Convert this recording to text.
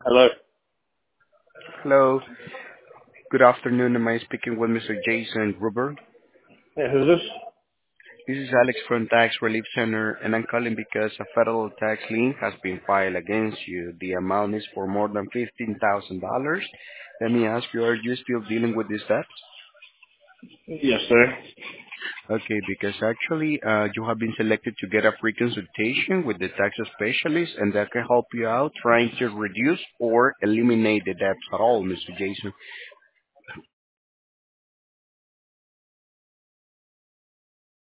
Hello. Hello, good afternoon. Am I speaking with Mr. Jason Gruber? Yeah, who's this? This is Alex from Tax Relief Center, and I'm calling because a federal tax lien has been filed against you. The amount is for more than $15,000. Let me ask you, are you still dealing with this debt? Yes, sir. Okay, because actually, you have been selected to get a free consultation with the tax specialist, and that can help you out trying to reduce or eliminate the debts at all, Mr. Jason.